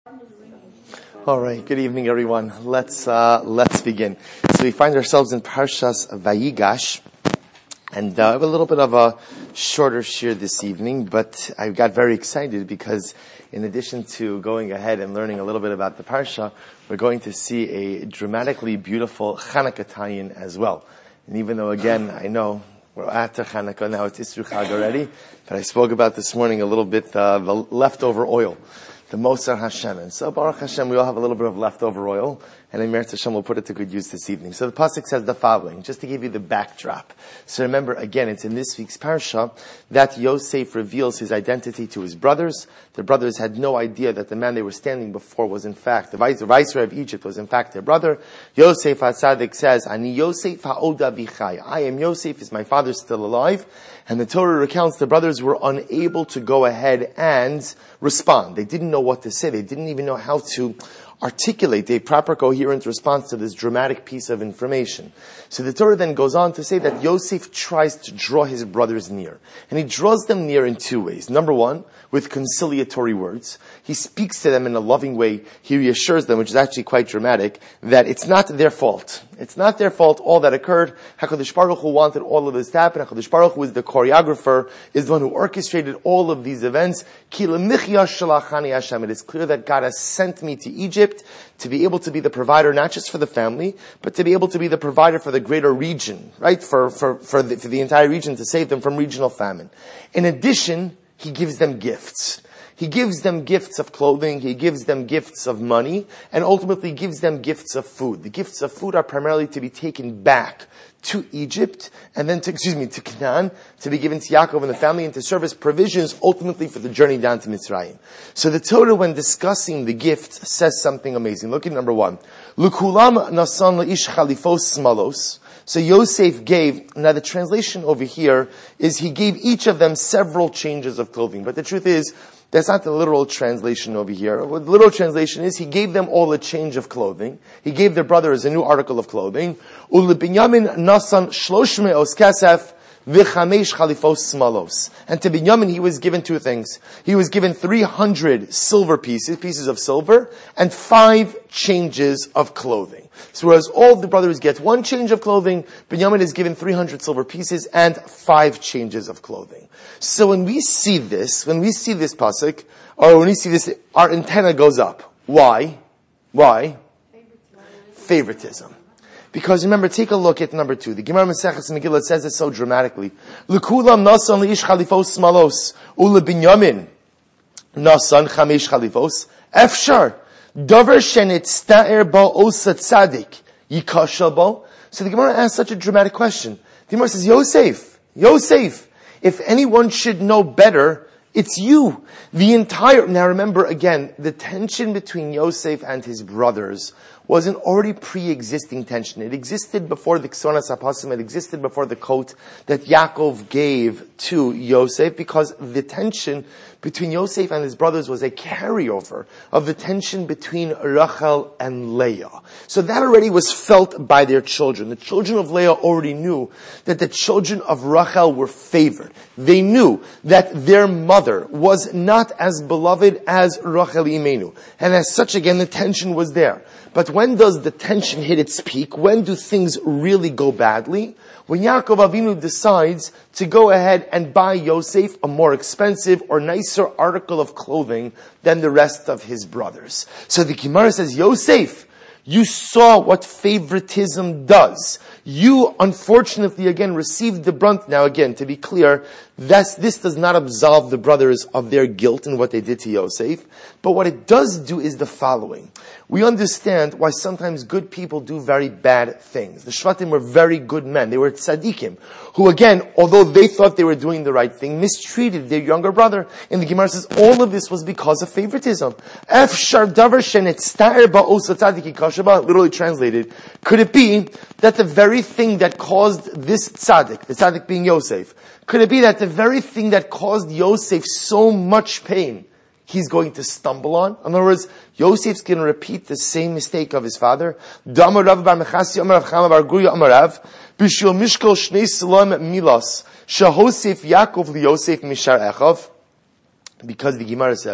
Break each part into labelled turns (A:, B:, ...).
A: All right. Good evening, everyone. Let's begin. So we find ourselves in Parshas Vayigash, and I have a little bit of a shorter shir this evening, but I got very excited because in addition to going ahead and learning a little bit about the Parsha, we're going to see a dramatically beautiful Chanukah tie-in as well. And even though, again, I know we're after Chanukah, now it's Isru Chag already, but I spoke about this morning a little bit the leftover oil. The Mosar Hashem. And so, Baruch Hashem, we all have a little bit of leftover oil, and Emir Hashem will put it to good use this evening. So the Pasuk says the following, just to give you the backdrop. So remember, again, it's in this week's Parsha that Yosef reveals his identity to his brothers. The brothers had no idea that the man they were standing before was in fact, the viceroy of Egypt was in fact their brother. Yosef HaTzadik says, Ani Yosef ha'oda bichai. I am Yosef, is my father still alive? And the Torah recounts the brothers were unable to go ahead and respond. They didn't know what to say. They didn't even know how to articulate a proper coherent response to this dramatic piece of information. So the Torah then goes on to say that Yosef tries to draw his brothers near. And he draws them near in two ways. Number one, with conciliatory words. He speaks to them in a loving way. He reassures them, which is actually quite dramatic, that it's not their fault. It's not their fault, all that occurred. HaKadosh Baruch Hu wanted all of this to happen. HaKadosh Baruch Hu is the choreographer, is the one who orchestrated all of these events. Ki lemichya shalachani Hashem. It is clear that God has sent me to Egypt to be able to be the provider, not just for the family, but to be able to be the provider for the greater region, right? For the entire region, to save them from regional famine. In addition, he gives them gifts. He gives them gifts of clothing, he gives them gifts of money, and ultimately gives them gifts of food. The gifts of food are primarily to be taken back to Egypt, and then to Canaan, to be given to Yaakov and the family, and to serve as provisions ultimately for the journey down to Mitzrayim. So the Torah, when discussing the gifts, says something amazing. Look at number one. L'kulam nasan la'ish chalifos smalos. So Yosef gave, now the translation over here is he gave each of them several changes of clothing. But the truth is, that's not the literal translation over here. What the literal translation is, he gave them all a change of clothing. He gave their brothers a new article of clothing. U'lebinyamin nasan shlosh me'os kasef v'chamesh chalifos smalos. And to Binyamin he was given two things. He was given 300 silver pieces of silver, and 5 changes of clothing. So whereas all the brothers get one change of clothing, Binyamin is given 300 silver pieces and 5 changes of clothing. So when we see this pasuk, or when we see this, our antenna goes up. Why? Favoritism. Because remember, take a look at number 2. The Gemara Maseches Megillah says it so dramatically. L'kulam nasan li'ish chalifos smalos, u'lebinyamin nasan chamesh chalifos. Efshar. Davar shenitzta'er ba osa tzadik yikashal bo. So the Gemara asks such a dramatic question. The Gemara says, Yosef, if anyone should know better, it's you. Now remember again, the tension between Yosef and his brothers was an already pre-existing tension. It existed before the Ksonas HaPasim, it existed before the coat that Yaakov gave to Yosef, because the tension between Yosef and his brothers was a carryover of the tension between Rachel and Leah. So that already was felt by their children. The children of Leah already knew that the children of Rachel were favored. They knew that their mother was not as beloved as Rachel Imenu. And as such, again, the tension was there. But when does the tension hit its peak? When do things really go badly? When Yaakov Avinu decides to go ahead and buy Yosef a more expensive or nicer article of clothing than the rest of his brothers. So the Gemara says, Yosef, you saw what favoritism does. You, unfortunately, again, received the brunt. Now, again, to be clear, this does not absolve the brothers of their guilt in what they did to Yosef. But what it does do is the following. We understand why sometimes good people do very bad things. The Shvatim were very good men. They were tzaddikim, who again, although they thought they were doing the right thing, mistreated their younger brother. And the Gemara says all of this was because of favoritism. Literally translated, could it be that the very thing that caused this tzaddik, the tzaddik being Yosef, could it be that the very thing that caused Yosef so much pain, he's going to stumble on? In other words, Yosef's going to repeat the same mistake of his father. Because the Gemara says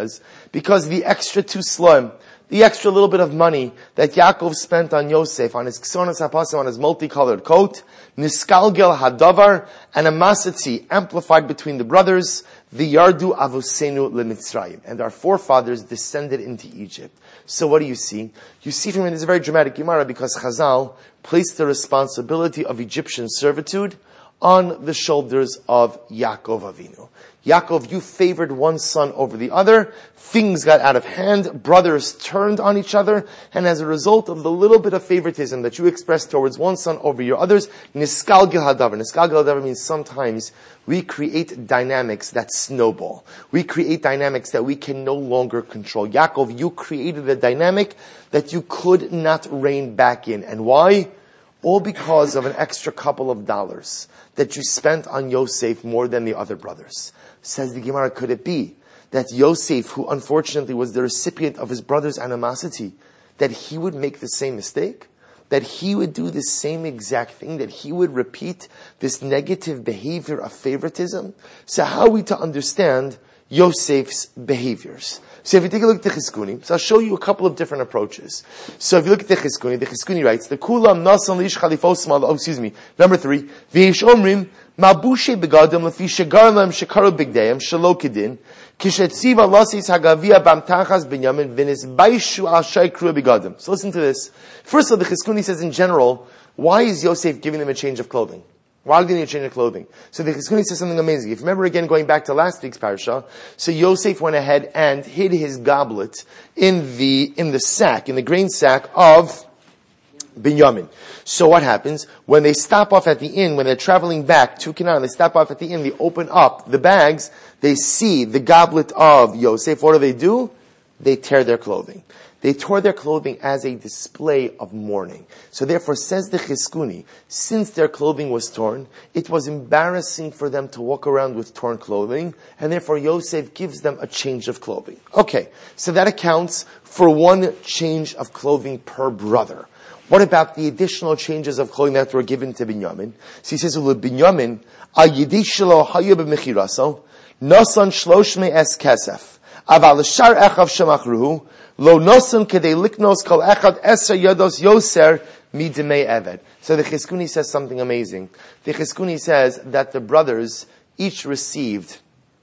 A: Because the extra 2 sloim, the extra little bit of money that Yaakov spent on Yosef, on his ksonas hapasim, on his multicolored coat, niskalgel hadavar, and a masatzi amplified between the brothers, the yardu avosenu lemitzrayim, and our forefathers descended into Egypt. So what do you see? You see from it, it's a very dramatic Gemara because Chazal placed the responsibility of Egyptian servitude on the shoulders of Yaakov Avinu. Yaakov, you favored one son over the other, things got out of hand, brothers turned on each other, and as a result of the little bit of favoritism that you expressed towards one son over your others, niskalgel hadavar. Niskalgel hadavar means sometimes we create dynamics that snowball. We create dynamics that we can no longer control. Yaakov, you created a dynamic that you could not rein back in. And why? All because of an extra couple of dollars that you spent on Yosef more than the other brothers. Says the Gemara, could it be that Yosef, who unfortunately was the recipient of his brother's animosity, that he would make the same mistake? That he would do the same exact thing? That he would repeat this negative behavior of favoritism? So how are we to understand Yosef's behaviors? So if you take a look at the Chizkuni, so I'll show you a couple of different approaches. So if you look at the Chizkuni writes, the Kulam Nasan Lish Chalifos number 3, V'yesh Omrim, Mabushe begadim lefi shegarim lem shekaru bigdayim shelo kedin kishetziva lasis hagavia bamtachas binyamin v'nisbaishu al shaykru begadim. So listen to this. First of all, the Chizkuni says in general, why is Yosef giving them a change of clothing? Why did they need a change of clothing? So the Chizkuni says something amazing. If you remember again going back to last week's parasha, so Yosef went ahead and hid his goblet in the sack, in the grain sack of Binyamin. So what happens? When they stop off at the inn, when they're traveling back to Canaan, they stop off at the inn, they open up the bags, they see the goblet of Yosef. What do? They tear their clothing. They tore their clothing as a display of mourning. So therefore, says the Chizkuni, since their clothing was torn, it was embarrassing for them to walk around with torn clothing, and therefore Yosef gives them a change of clothing. Okay, so that accounts for one change of clothing per brother. What about the additional changes of clothing that were given to Binyamin? So he says, Binyamin, nasan shlosh me'es kesef, aval shar echav shemachruhu, lo nosan kedei liknos kol echad eser yados yoser midimei eved. So the Chizkuni says something amazing. The Chizkuni says that the brothers each received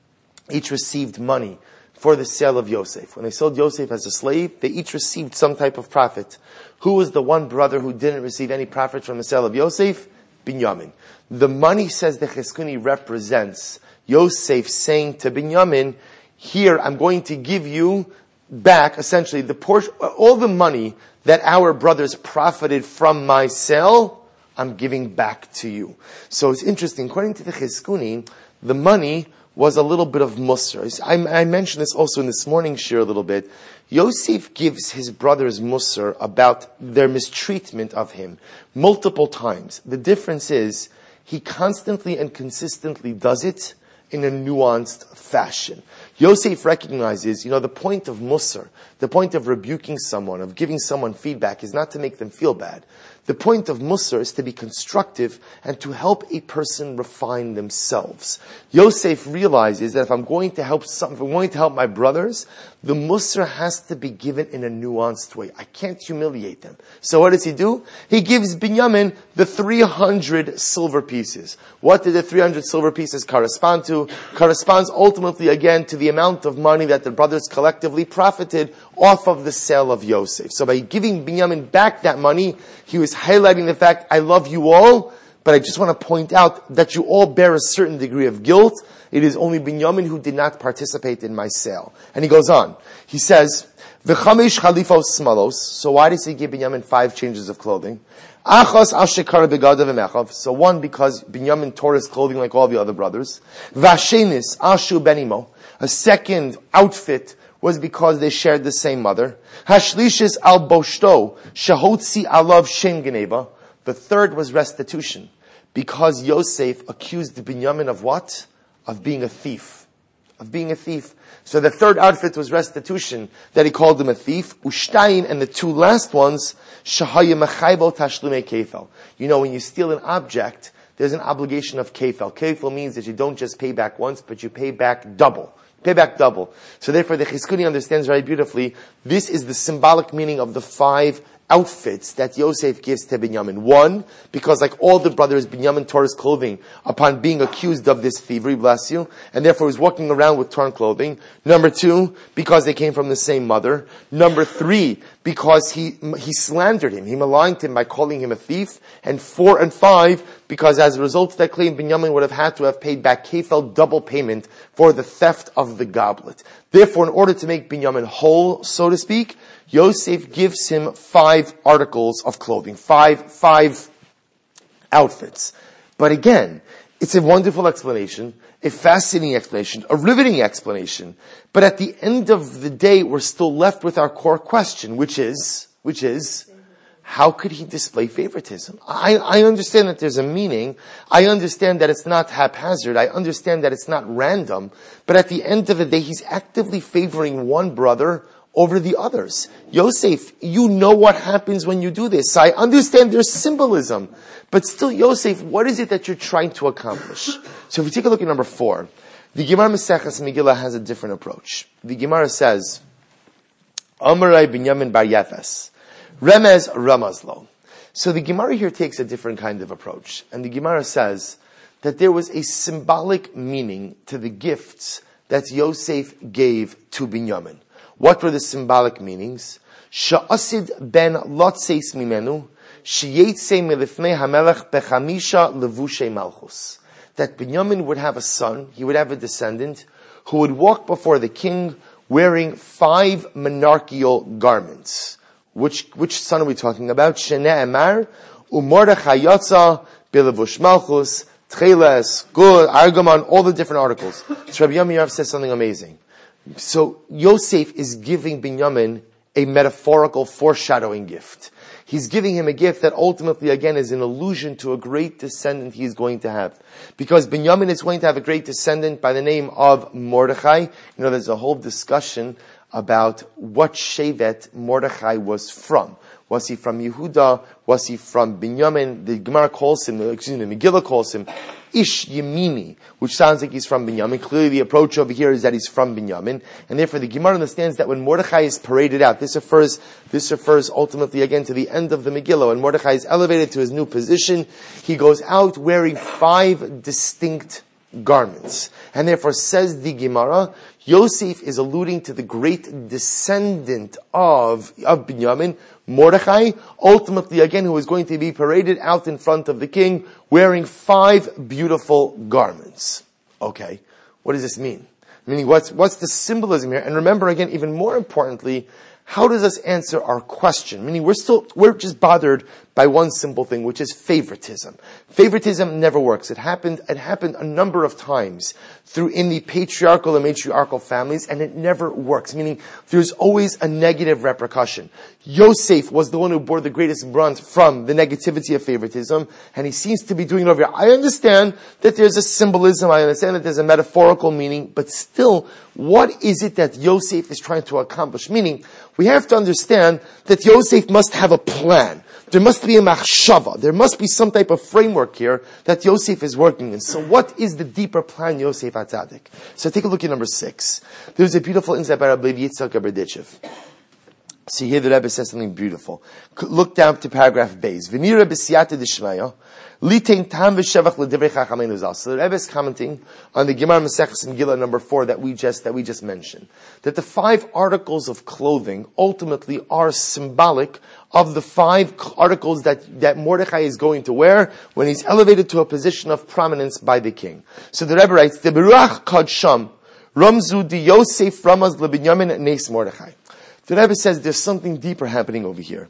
A: money for the sale of Yosef. When they sold Yosef as a slave, they each received some type of profit. Who was the one brother who didn't receive any profit from the sale of Yosef? Binyamin. The money, says the Chizkuni, represents Yosef saying to Binyamin, here I'm going to give you back, essentially, the portion, all the money that our brothers profited from my sale, I'm giving back to you. So it's interesting. According to the Chizkuni, the money was a little bit of musr. I mentioned this also in this morning's shir a little bit. Yosef gives his brothers musr about their mistreatment of him multiple times. The difference is he constantly and consistently does it in a nuanced fashion. Yosef recognizes, the point of musr, the point of rebuking someone, of giving someone feedback, is not to make them feel bad. The point of musr is to be constructive and to help a person refine themselves. Yosef realizes that if I'm going to help my brothers, the musr has to be given in a nuanced way. I can't humiliate them. So what does he do? He gives Binyamin the 300 silver pieces. What did the 300 silver pieces correspond to? Corresponds ultimately again to the amount of money that the brothers collectively profited off of the sale of Yosef. So by giving Binyamin back that money, he was highlighting the fact, I love you all, but I just want to point out that you all bear a certain degree of guilt. It is only Binyamin who did not participate in my sale. And he goes on. He says, V'chamesh chalifos smalos. So why does he give Binyamin 5 changes of clothing? Achos al shekar begadav v'mechav. So one, because Binyamin tore his clothing like all the other brothers. V'ashenis al shu benimo. A second outfit was because they shared the same mother. Hashlishis al boshto shahotzi alav shem geneva. The third was restitution, because Yosef accused Binyamin of what? Of being a thief. So the third outfit was restitution, that he called him a thief. Ushtayin, and the 2 last ones, shahaya mechaybo tashlume kefel. When you steal an object, there's an obligation of kefel. Kefel means that you don't just pay back once, but you pay back double. Pay back double. So therefore the Chizkuni understands very beautifully, this is the symbolic meaning of the 5 outfits that Yosef gives to Binyamin. 1, because like all the brothers, Binyamin tore his clothing upon being accused of this thievery, bless you, and therefore he's walking around with torn clothing. Number 2, because they came from the same mother. Number 3, because he slandered him, he maligned him by calling him a thief. And 4 and 5, because as a result of that claim, Binyamin would have had to have paid back Kefel double payment for the theft of the goblet. Therefore, in order to make Binyamin whole, so to speak, Yosef gives him 5 articles of clothing, five outfits. But again, it's a wonderful explanation, a fascinating explanation, a riveting explanation. But at the end of the day, we're still left with our core question, which is, how could he display favoritism? I understand that there's a meaning. I understand that it's not haphazard. I understand that it's not random. But at the end of the day, he's actively favoring one brother over the others. Yosef, you know what happens when you do this. I understand there's symbolism. But still, Yosef, what is it that you're trying to accomplish? So if we take a look at number 4, the Gemara Maseches Megillah has a different approach. The Gemara says, Amarai Binyamin bar Yefes, Remez Ramazlo. So the Gemara here takes a different kind of approach. And the Gemara says that there was a symbolic meaning to the gifts that Yosef gave to Binyamin. What were the symbolic meanings? Sha'asid ben lotseis mimenu, sheyetze milifnei hamelech bechamisha levushe malchus. That Binyamin would have a son, he would have a descendant, who would walk before the king wearing 5 monarchical garments. Which son are we talking about? Shnei Emar, Umordechai Yatza, Belevush Malchus, Tcheles, Gul, Argaman, all the different articles. So Rabbi Yirmiyah says something amazing. So Yosef is giving Binyamin a metaphorical foreshadowing gift. He's giving him a gift that ultimately, again, is an allusion to a great descendant he is going to have. Because Binyamin is going to have a great descendant by the name of Mordechai. You know, there's a whole discussion about what Shevet Mordechai was from. Was he from Yehuda? Was he from Binyamin? The Gemara calls him, Megillah calls him Ish Yemini, which sounds like he's from Binyamin. Clearly the approach over here is that he's from Binyamin. And therefore the Gemara understands that when Mordechai is paraded out, this refers ultimately again to the end of the Megillah. When Mordechai is elevated to his new position, he goes out wearing 5 distinct garments. And therefore says the Gemara, Yosef is alluding to the great descendant of Binyamin, Mordechai, ultimately again who is going to be paraded out in front of the king wearing 5 beautiful garments. Okay, what does this mean? Meaning what's the symbolism here? And remember again, even more importantly, how does this answer our question? Meaning we're just bothered by one simple thing, which is favoritism. Favoritism never works. It happened a number of times in the patriarchal and matriarchal families, and it never works. Meaning there's always a negative repercussion. Yosef was the one who bore the greatest brunt from the negativity of favoritism, and he seems to be doing it over here. I understand that there's a symbolism, I understand that there's a metaphorical meaning, but still, what is it that Yosef is trying to accomplish? Meaning, we have to understand that Yosef must have a plan. There must be a machshava. There must be some type of framework here that Yosef is working in. So what is the deeper plan Yosef HaTzadik? So take a look at number 6. There's a beautiful insight by Rabbi Yitzchak Berdichev. See here the Rebbe says something beautiful. Look down to paragraph Beis. V'nira b'siyata d'shmaya, litain tam v'shevach l'divrei chachamenu zal. So the Rebbe is commenting on the Gemara Maseches Megillah number 4 that we just mentioned. That the 5 articles of clothing ultimately are symbolic of the 5 articles that Mordechai is going to wear when he's elevated to a position of prominence by the king. So the Rebbe writes, the Beruach Kod Sham, Ramzu di Yosef Ramaz leBinyamin Nes Mordechai. The Rebbe says there's something deeper happening over here.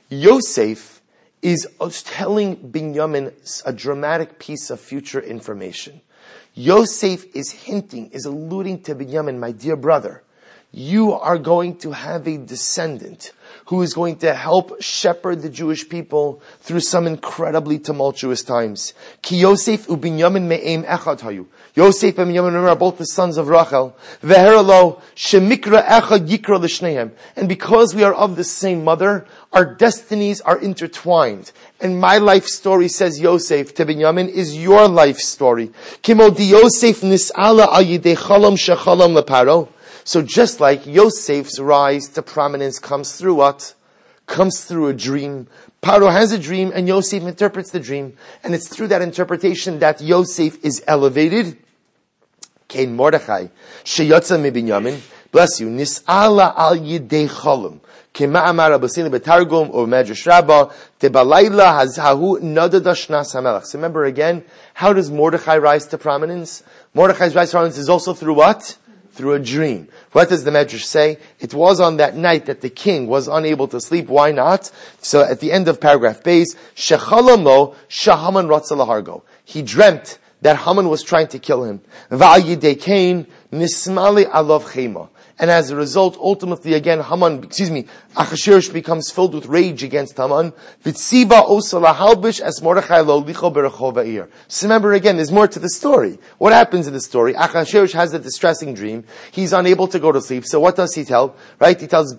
A: Yosef is telling Binyamin a dramatic piece of future information. Yosef is alluding to Binyamin, my dear brother, you are going to have a descendant who is going to help shepherd the Jewish people through some incredibly tumultuous times. Ki Yosef u'Binyamin me'em echad hayu. Yosef and Binyamin are both the sons of Rachel. Ve'heralo shemikra echad yikra l'shneihem. And because we are of the same mother, our destinies are intertwined. And my life story, says Yosef to Binyamin, is your life story. Kimo di Yosef nis'ala al yidei chalam shechalam leparo. So just like Yosef's rise to prominence comes through what? Comes through a dream. Paro has a dream and Yosef interprets the dream. And it's through that interpretation that Yosef is elevated. Kain Mordechai, sheyotza mi Binyamin, bless you, nis'ala al yidei chalam. Kema amar Abasini betargum or Medrash Rabbah tebalayla hazhahu nadada shnas hamelach. So remember again, how does Mordechai rise to prominence? Mordechai's rise to prominence is also through what? Through a dream. What does the Medrash say? It was on that night that the king was unable to sleep. Why not? So at the end of paragraph base, shechalam lo shahaman ratza lahargo. He dreamt that Haman was trying to kill him. Va'al yidei Kain nismali alav chema. And as a result, ultimately again, Achashverosh becomes filled with rage against Haman. Vitziba osa lahalbish as Mordechai lo licho berachov ha'ir. So remember again, there's more to the story. What happens in the story? Achashverosh has a distressing dream. He's unable to go to sleep. So what does he tell? Right? He tells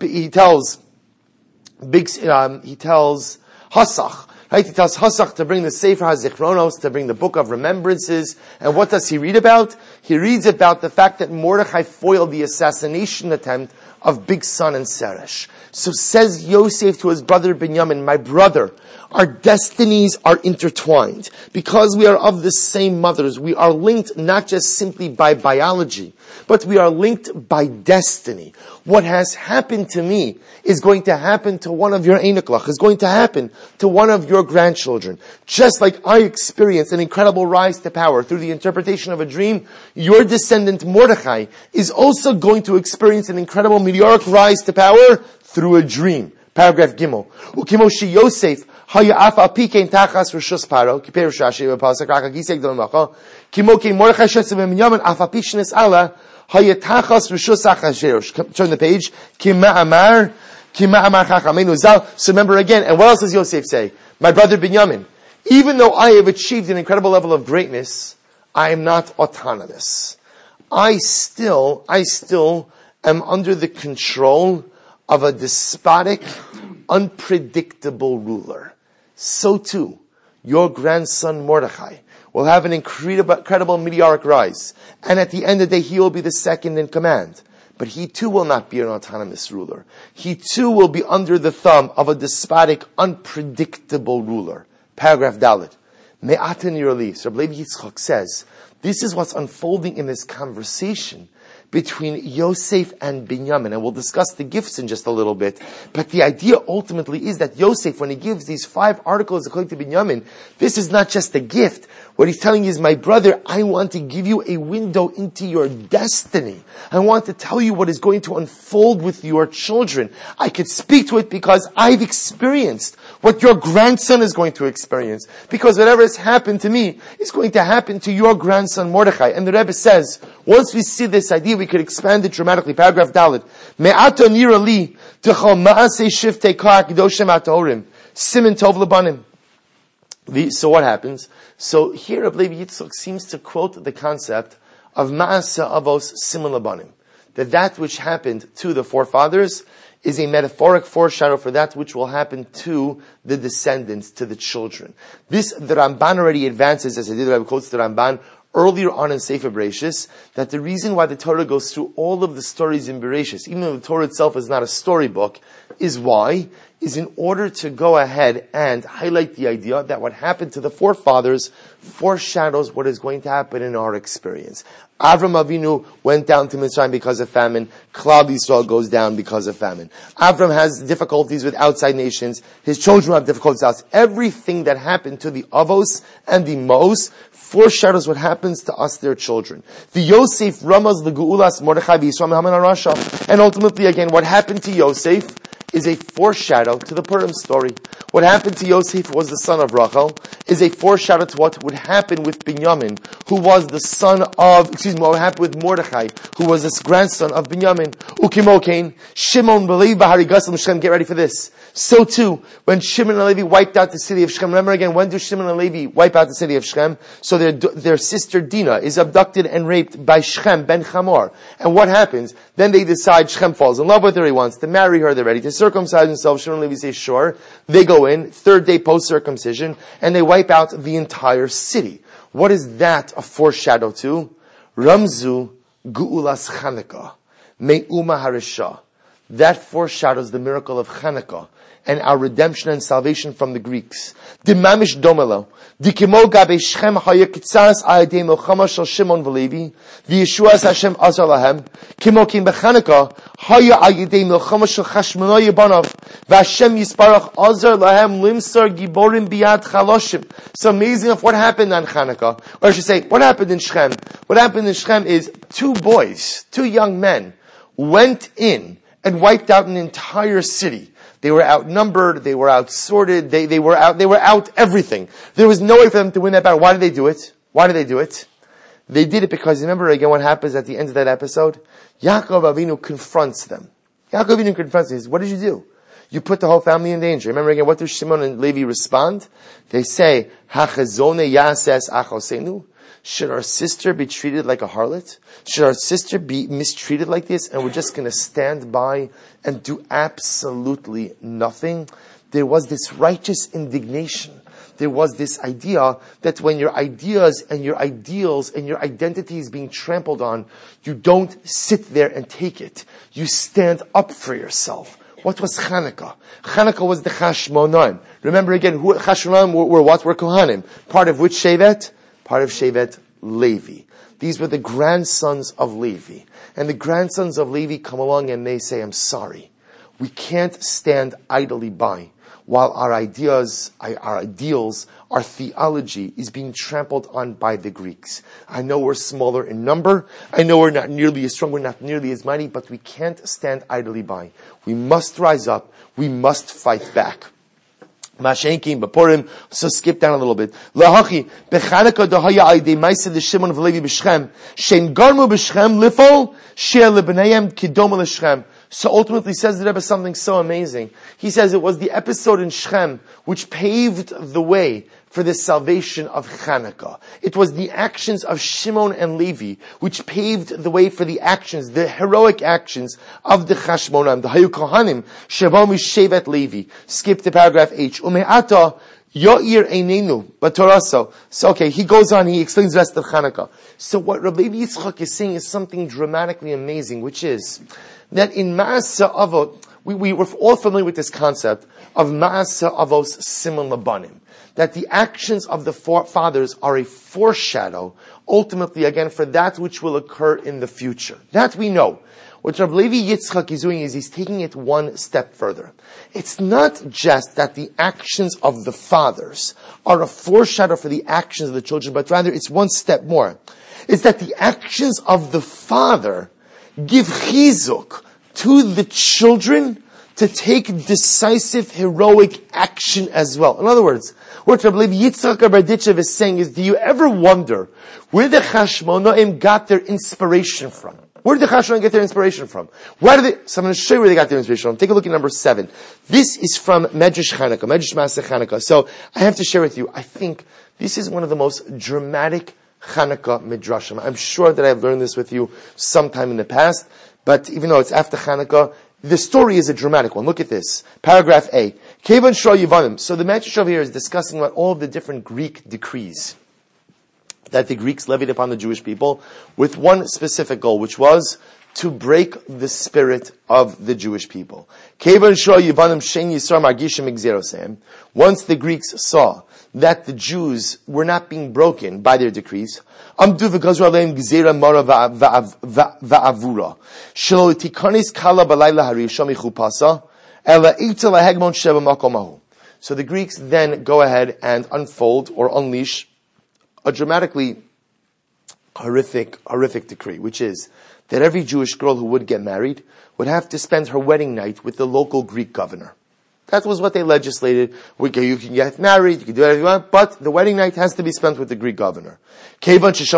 A: Hasach. Right? He tells Hasach to bring the Sefer HaZichronos, to bring the book of remembrances. And what does he read about? He reads about the fact that Mordechai foiled the assassination attempt of Big Son and Seresh. So says Yosef to his brother Binyamin, my brother, our destinies are intertwined. Because we are of the same mothers, we are linked not just simply by biology, but we are linked by destiny. What has happened to me is going to happen to one of your Einiklach, is going to happen to one of your grandchildren. Just like I experienced an incredible rise to power through the interpretation of a dream, your descendant Mordechai is also going to experience an incredible meteoric rise to power through a dream. Paragraph Gimel. Ukimoshi Yosef haya afa pikein tachas rishus paro kiper shashi b'pasuk raka gisek dolmacha kimoki Mordechai shetzim Binyamin afa pishnes ala haya tachas rishus Achashverosh. Turn the page. Kima amar chachamenu zal. So remember again. And what else does Yosef say? My brother Binyamin, even though I have achieved an incredible level of greatness, I am not autonomous. I still am under the control of a despotic, unpredictable ruler. So too, your grandson Mordechai will have an incredible meteoric rise. And at the end of the day, he will be the second in command. But he too will not be an autonomous ruler. He too will be under the thumb of a despotic, unpredictable ruler. Paragraph Dalet. Me'atan Yirali. So Rabbi Yitzchak says, this is what's unfolding in this conversation between Yosef and Binyamin. And we'll discuss the gifts in just a little bit. But the idea ultimately is that Yosef, when he gives these 5 articles according to Binyamin, this is not just a gift. What he's telling you is, my brother, I want to give you a window into your destiny. I want to tell you what is going to unfold with your children. I could speak to it because I've experienced what your grandson is going to experience. Because whatever has happened to me is going to happen to your grandson Mordechai. And the Rebbe says, once we see this idea, we could expand it dramatically. Paragraph Dalet. Me'ata nira li t'chol ma'aseh shiftei kar k'doshem ha'torim simin tov lebanim. So what happens? So here Rabbi Yitzchak seems to quote the concept of ma'aseh avos simin lebanim. That which happened to the forefathers is a metaphoric foreshadow for that which will happen to the descendants, to the children. This, the Ramban already advances, as I did, I quotes the Ramban earlier on in Sefer Bereshis, that the reason why the Torah goes through all of the stories in Bereshis, even though the Torah itself is not a storybook, is in order to go ahead and highlight the idea that what happened to the forefathers foreshadows what is going to happen in our experience. Avram Avinu went down to Mitzrayim because of famine. Klal Yisrael goes down because of famine. Avram has difficulties with outside nations. His children have difficulties outside. Everything that happened to the Avos and the Mos foreshadows what happens to us, their children. The Yosef Ramaz the Geulas Mordechai B'Yisrael Haman HaRasha. And ultimately, again, what happened to Yosef is a foreshadow to the Purim story. What happened to Yosef, who was the son of Rachel, is a foreshadow to what would happen with Binyamin, who was the son of, what happened with Mordechai, who was this grandson of Binyamin. Ukimokain, Shimon believed Bahari Gassam Shechem, get ready for this. So too, when Shimon and Levi wiped out the city of Shechem, remember again, when do Shimon and Levi wipe out the city of Shechem? So their sister Dinah is abducted and raped by Shechem ben Chamor. And what happens? Then they decide Shechem falls in love with her, he wants to marry her, they're ready to circumcise themselves. Shimon and Levi say, sure. They go in, third day post-circumcision, and they wipe out the entire city. What is that a foreshadow to? Ramzu Gu'ulas Chanukah, Me'uma Harisha. That foreshadows the miracle of Chanukah and our redemption and salvation from the Greeks. Dimamish domelo. Dikimo gabe Shechem haya kitzas ayadei milchama shel Shimon v'Levi. V'Yeshuas Hashem azar lahem. Kimo kim b'Chanukah haya ayadei milchama shel Chashmonai yibanav. V'Hashem yisparach azar lahem limsar giborim biyad chaloshim. So amazing of what happened on Chanukah. Or I should say, what happened in Shechem? What happened in Shechem is two young men, went in and wiped out an entire city. They were outnumbered, they were outsorted, they were out everything. There was no way for them to win that battle. Why did they do it? They did it because, remember again what happens at the end of that episode? Yaakov Avinu confronts them. Says, what did you do? You put the whole family in danger. Remember again, what do Shimon and Levi respond? They say, Hachazone yases achosenu. Should our sister be treated like a harlot? Should our sister be mistreated like this? And we're just going to stand by and do absolutely nothing? There was this righteous indignation. There was this idea that when your ideas and your ideals and your identity is being trampled on, you don't sit there and take it. You stand up for yourself. What was Chanukah? Chanukah was the Chashmonaim. Remember again, who Chashmonaim were what? Were Kohanim. Part of which Shevet? Part of Shevet Levi. These were the grandsons of Levi. And the grandsons of Levi come along and they say, I'm sorry. We can't stand idly by while our ideas, our ideals, our theology is being trampled on by the Greeks. I know we're smaller in number. I know we're not nearly as strong. We're not nearly as mighty, but we can't stand idly by. We must rise up. We must fight back. Mashenkim, Bapurim, so skip down a little bit. Lahachi, Bechanukah dahaya aydei ma'aseh de Shimon v'Levi b'Shechem, shein garmu b'Shechem lifol, she'er lebneihem kidom l'Shechem. So ultimately says the Rebbe something so amazing. He says it was the episode in Shechem which paved the way for the salvation of Chanukah. It was the actions of Shimon and Levi which paved the way for the actions, the heroic actions of the Chashmonaim, the Hayu Kohanim, Sheba Mishevet Levi. Skip to paragraph H. Ume'ata Yo'ir Einenu Batoraso. So okay, he goes on, he explains the rest of Chanukah. So what Rabbi Yitzchak is saying is something dramatically amazing, which is that in Ma'aseh Avot, we were all familiar with this concept of Ma'aseh Avos Siman Labanim. That the actions of the fathers are a foreshadow, ultimately again, for that which will occur in the future. That we know. What Rabbi Levi Yitzchak is doing is he's taking it one step further. It's not just that the actions of the fathers are a foreshadow for the actions of the children, but rather it's one step more. It's that the actions of the father give chizuk to the children to take decisive, heroic action as well. In other words, what Rabbi Yitzchak Berditchev is saying is, do you ever wonder where the Chashmonaim got their inspiration from? Where did the Chashmonaim get their inspiration from? So I'm going to show you where they got their inspiration from. Take a look at number 7. This is from Medrash Chanukah, Medrash Maaseh Chanukah. So I have to share with you, I think this is one of the most dramatic Chanukah midrashim. I'm sure that I've learned this with you sometime in the past, but even though it's after Chanukah, the story is a dramatic one. Look at this. Paragraph A. Kevan Shor Yivanim. So the Medrash over here is discussing about all of the different Greek decrees that the Greeks levied upon the Jewish people with one specific goal, which was to break the spirit of the Jewish people. Kevan Shor Yivanim Shein Yisrael Margishim Igzerosem. Once the Greeks saw that the Jews were not being broken by their decrees, Amdu v'gazru aleim gzeira mara va'avura. Shelo tikanis kala balayla harishah michupasa, ela eita lahegmon sheva makomahu. So the Greeks then go ahead and unfold or unleash a dramatically horrific decree, which is that every Jewish girl who would get married would have to spend her wedding night with the local Greek governor. That was what they legislated. You can get married, you can do whatever you want, but the wedding night has to be spent with the Greek governor. So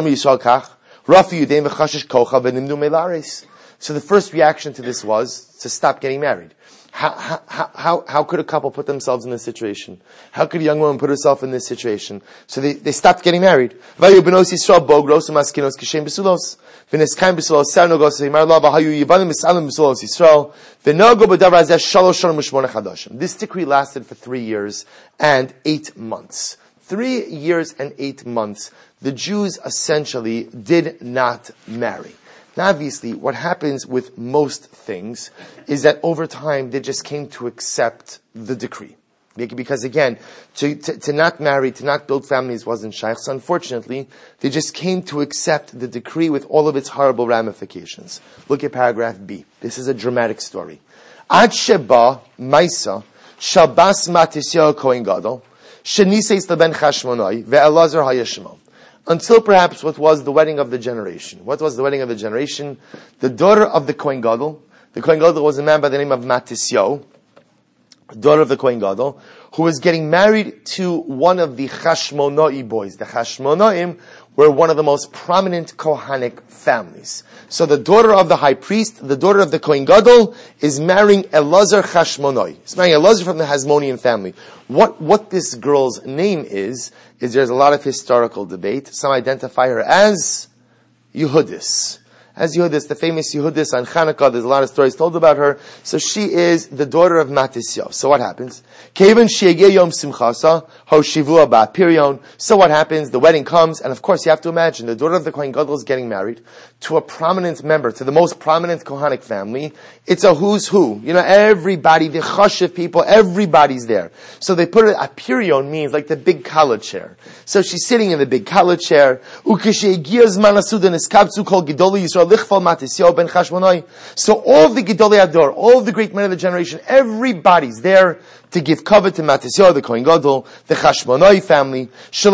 A: the first reaction to this was to stop getting married. How could a couple put themselves in this situation? How could a young woman put herself in this situation? So they stopped getting married. This decree lasted for 3 years and 8 months. 3 years and 8 months, the Jews essentially did not marry. Now obviously, what happens with most things is that over time, they just came to accept the decree. Because again, to not marry, to not build families wasn't shaykh. So unfortunately, they just came to accept the decree with all of its horrible ramifications. Look at paragraph B. This is a dramatic story. Ad sheba maisa shabas matisya kohen gadol sheniseis leben chashmonai ve'elazar hayashmo. Until perhaps what was the wedding of the generation. What was the wedding of the generation? The daughter of the Kohen Gadol. The Kohen Gadol was a man by the name of Matisyahu, daughter of the Kohen Gadol, who was getting married to one of the Chashmonai boys. The Chashmonaim were one of the most prominent Kohanic families. So the daughter of the high priest, the daughter of the Kohen Gadol, is marrying Elazar Chashmonai. He's marrying Elazar from the Hasmonean family. What this girl's name is there's a lot of historical debate. Some identify her as Yehudis. As Yehudis, the famous Yehudis on Chanukah, there's a lot of stories told about her. So she is the daughter of Matisyahu. So what happens? So what happens? The wedding comes, and of course you have to imagine, the daughter of the Kohen Gadol is getting married to a prominent member, to the most prominent Kohanic family. It's a who's who. Everybody, the chashiv people, everybody's there. So they put it, a pirion means like the big college chair. So she's sitting in the big college chair. So all of the Gedolei Ador, all of the great men of the generation, everybody's there to give cover to Matisyahu, the Kohen Gadol, the Chashmonai family.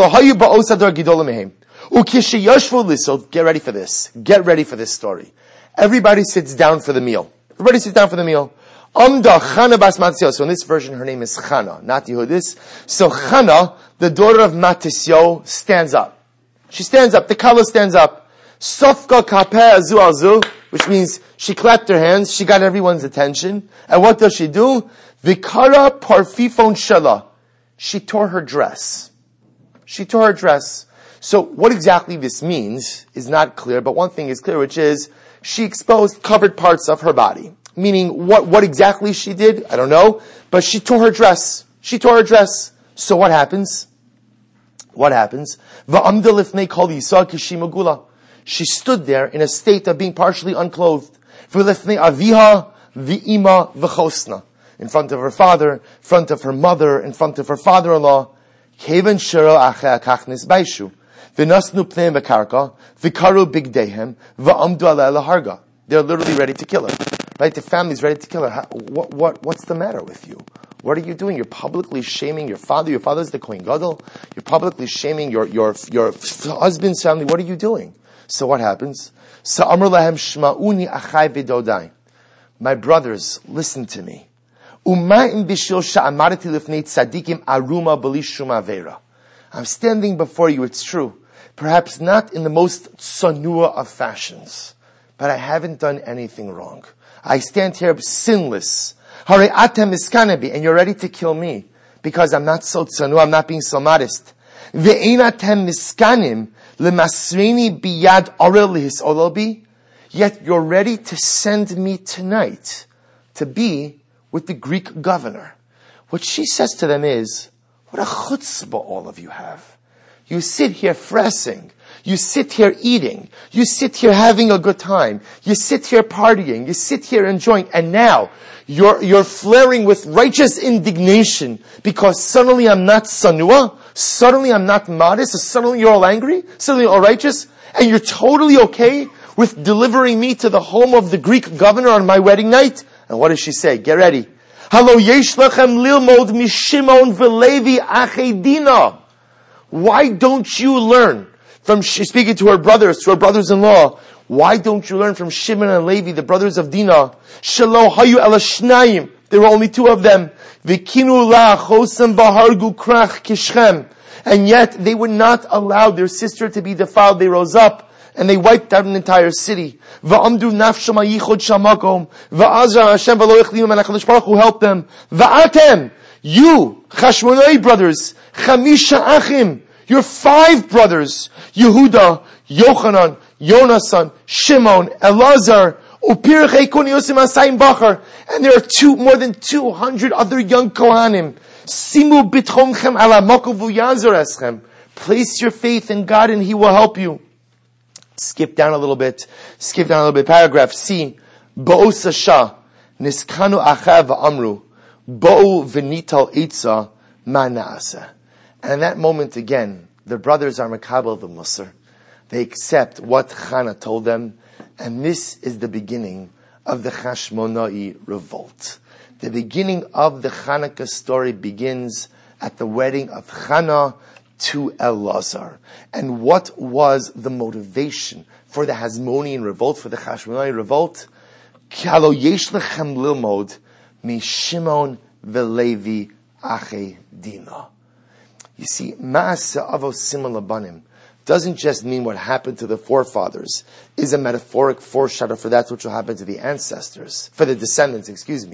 A: Get ready for this. Get ready for this story. Everybody sits down for the meal. Everybody sits down for the meal. So in this version, her name is Chana, not Yehudis. So Chana, the daughter of Matisyahu, stands up. She stands up. The Kala stands up. Sofka kapeh azu azu, which means she clapped her hands, she got everyone's attention. And what does she do? Vikara parfifon shela. She tore her dress. She tore her dress. So what exactly this means is not clear, but one thing is clear, which is she exposed covered parts of her body. Meaning what exactly she did, I don't know, but she tore her dress. She tore her dress. So what happens? What happens? Va'amda lifnei kol yisa kishimagula. She stood there in a state of being partially unclothed. In front of her father, in front of her mother, in front of her father-in-law. They're literally ready to kill her. Right? The family's ready to kill her. What's the matter with you? What are you doing? You're publicly shaming your father. Your father's the Kohen Gadol. You're publicly shaming your husband's family. What are you doing? So what happens? My brothers, listen to me. I'm standing before you, it's true. Perhaps not in the most tzanua of fashions, but I haven't done anything wrong. I stand here sinless. And you're ready to kill me because I'm not so tzanua, I'm not being so modest. Yet you're ready to send me tonight to be with the Greek governor. What she says to them is, what a chutzpah all of you have. You sit here fressing. You sit here eating. You sit here having a good time. You sit here partying. You sit here enjoying. And now, you're flaring with righteous indignation because suddenly I'm not sanua. Suddenly I'm not modest. Suddenly you're all angry. Suddenly you're all righteous. And you're totally okay with delivering me to the home of the Greek governor on my wedding night. And what does she say? Get ready. Halo yesh lachem lilmod mishimon v'levi achedina. Why don't you learn from, she's speaking to her brothers-in-law, why don't you learn from Shimon and Levi, the brothers of Dinah? Shelo hayu elashnayim There were only two of them. V'kinu la chosam v'hargu krach kishchem. And yet they would not allow their sister to be defiled. They rose up and they wiped out an entire city. V'amdu nafsham hayichod shamakom. V'azra Hashem v'lo echlinu, and HaKadosh Baruch Hu helped them. V'atem, you, Chashmonai brothers, Chamisha achim, you're 5 brothers. Yehuda, Yochanan, Yonasan, Shimon, Elazar, Upirchei Kuni Yosim Asayim Bachar. And there are more than 200 other young Kohanim. Simu bitchomchem ala mokov v'yazor eschem. Place your faith in God and He will help you. Skip down a little bit. Paragraph C. Bo'os Asha. Niskanu achav v'amru. Bo'u v'nital eitza ma na'aseh. And in that moment again, the brothers are makabel the Musar. They accept what Chana told them. And this is the beginning of the Chashmonai revolt. The beginning of the Chanukah story begins at the wedding of Chana to Elazar. And what was the motivation for the Hasmonean revolt, for the Chashmonai revolt? Kalo yesh lechem lilmod mi Shimon v'Levi ache Dina. You see, Ma'aseh avos simul labanim doesn't just mean what happened to the forefathers, is a metaphoric foreshadow for that which will happen to the ancestors, for the descendants,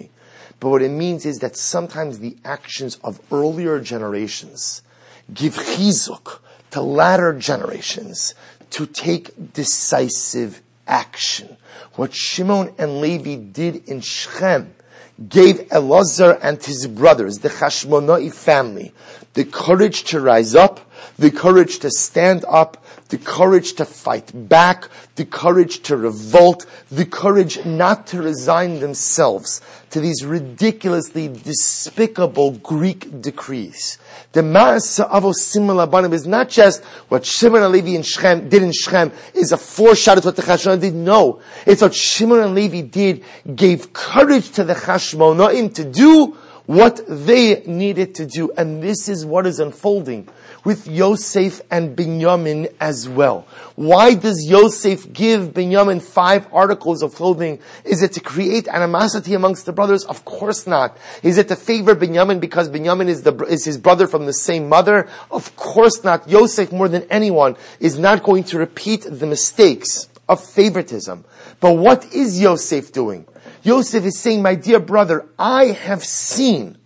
A: But what it means is that sometimes the actions of earlier generations give chizuk to latter generations to take decisive action. What Shimon and Levi did in Shechem gave Elazar and his brothers, the Chashmonai family, the courage to rise up, the courage to stand up, the courage to fight back, the courage to revolt, the courage not to resign themselves to these ridiculously despicable Greek decrees. The Ma'aseh avos simul labanim is not just what Shimon and Levi did in Shechem is a foreshadow to what the Chashmonaim did. No, it's what Shimon and Levi did, gave courage to the Chashmonaim to do what they needed to do. And this is what is unfolding with Yosef and Binyamin as well. Why does Yosef give Binyamin 5 articles of clothing? Is it to create animosity amongst the brothers? Of course not. Is it to favor Binyamin because Binyamin is his brother from the same mother? Of course not. Yosef, more than anyone, is not going to repeat the mistakes of favoritism. But what is Yosef doing? Yosef is saying, my dear brother, I have seen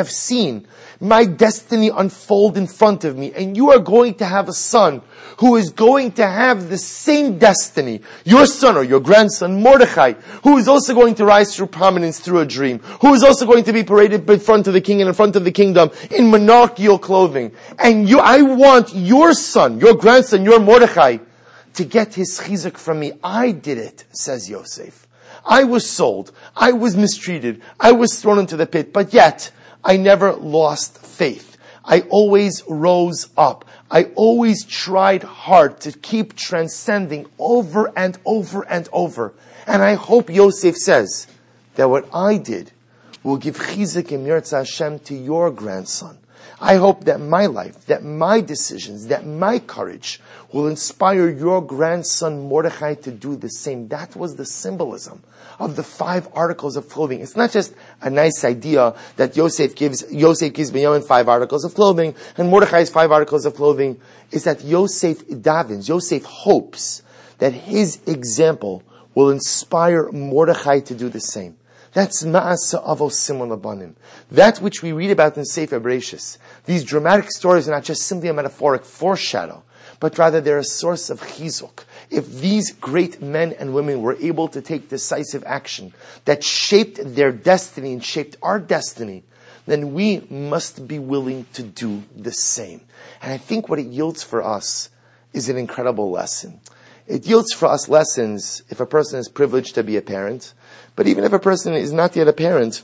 A: my destiny unfold in front of me, and you are going to have a son who is going to have the same destiny. Your son or your grandson, Mordechai, who is also going to rise through prominence through a dream, who is also going to be paraded in front of the king and in front of the kingdom in monarchical clothing. And I want your son, your grandson, your Mordechai, to get his chizuk from me. I did it, says Yosef. I was sold. I was mistreated. I was thrown into the pit. But yet, I never lost faith. I always rose up. I always tried hard to keep transcending over and over and over. And I hope Yosef says that what I did will give chizuk and mirza Hashem to your grandson. I hope that my life, that my decisions, that my courage will inspire your grandson Mordechai to do the same. That was the symbolism of the 5 articles of clothing. It's not just a nice idea that Yosef gives Binyamin 5 articles of clothing and Mordechai's 5 articles of clothing. It's that Yosef davens, Yosef hopes that his example will inspire Mordechai to do the same. That's Ma'aseh avos simul labanim. That which we read about in Sefer Bereshis. These dramatic stories are not just simply a metaphoric foreshadow, but rather they're a source of chizuk. If these great men and women were able to take decisive action that shaped their destiny and shaped our destiny, then we must be willing to do the same. And I think what it yields for us is an incredible lesson. It yields for us lessons if a person is privileged to be a parent, but even if a person is not yet a parent,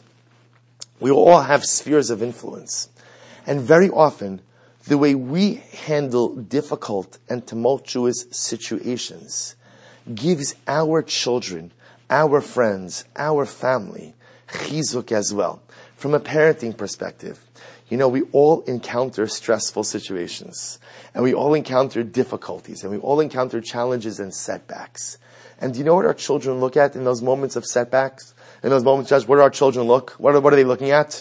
A: we all have spheres of influence. And very often, the way we handle difficult and tumultuous situations gives our children, our friends, our family, chizuk as well. From a parenting perspective, we all encounter stressful situations, and we all encounter difficulties, and we all encounter challenges and setbacks. And do you know what our children look at in those moments of setbacks? In those moments, Josh, where do our children look? What are they looking at?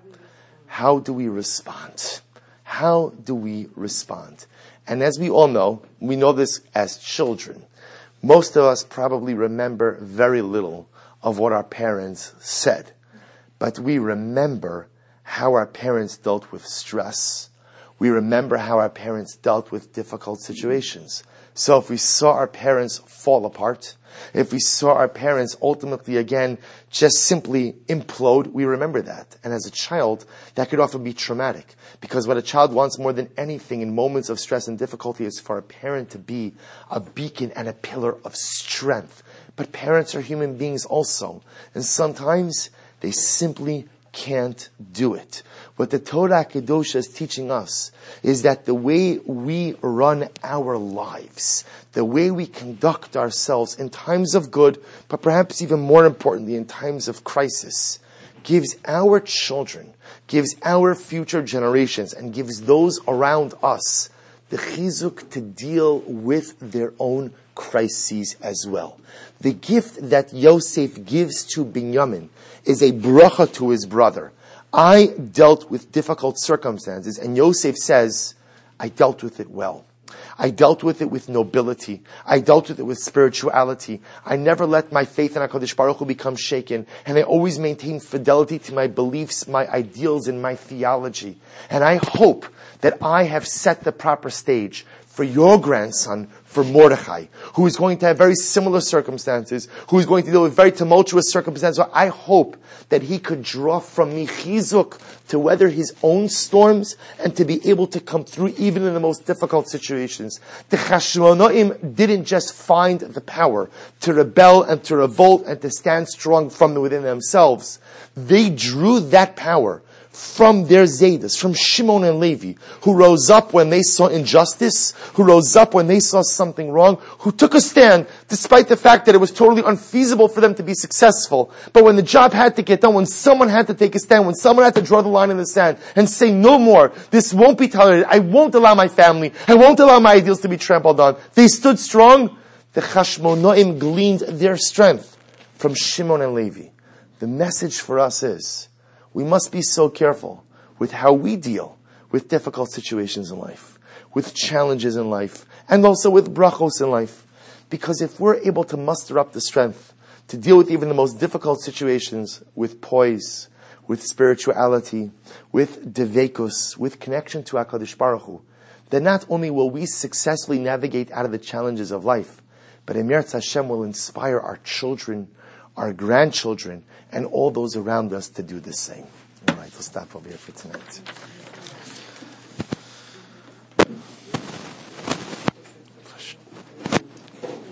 A: How do we respond? How do we respond? And as we all know, we know this as children. Most of us probably remember very little of what our parents said. But we remember how our parents dealt with stress. We remember how our parents dealt with difficult situations. So if we saw our parents fall apart, if we saw our parents ultimately, again, just simply implode, we remember that. And as a child, that could often be traumatic. Because what a child wants more than anything in moments of stress and difficulty is for a parent to be a beacon and a pillar of strength. But parents are human beings also. And sometimes they simply can't do it. What the Torah Kedosha is teaching us is that the way we run our lives, the way we conduct ourselves in times of good, but perhaps even more importantly in times of crisis, gives our children, gives our future generations, and gives those around us the chizuk to deal with their own crises as well. The gift that Yosef gives to Binyamin is a bracha to his brother. I dealt with difficult circumstances, and Yosef says, I dealt with it well. I dealt with it with nobility. I dealt with it with spirituality. I never let my faith in HaKadosh Baruch Hu become shaken. And I always maintained fidelity to my beliefs, my ideals, and my theology. And I hope that I have set the proper stage for your grandson, for Mordechai, who is going to have very similar circumstances, who is going to deal with very tumultuous circumstances. So I hope that he could draw from me chizuk to weather his own storms and to be able to come through even in the most difficult situations. The Chashmonaim didn't just find the power to rebel and to revolt and to stand strong from within themselves. They drew that power from their Zaydas, from Shimon and Levi, who rose up when they saw injustice, who rose up when they saw something wrong, who took a stand despite the fact that it was totally unfeasible for them to be successful. But when the job had to get done, when someone had to take a stand, when someone had to draw the line in the sand and say, no more, this won't be tolerated, I won't allow my family, I won't allow my ideals to be trampled on. They stood strong. The Chashmonaim gleaned their strength from Shimon and Levi. The message for us is, we must be so careful with how we deal with difficult situations in life, with challenges in life, and also with brachos in life. Because if we're able to muster up the strength to deal with even the most difficult situations with poise, with spirituality, with devekus, with connection to HaKadosh Baruch Hu, then not only will we successfully navigate out of the challenges of life, but Emirtz Hashem will inspire our children, our grandchildren, and all those around us to do the same. All right, we'll stop over here for tonight.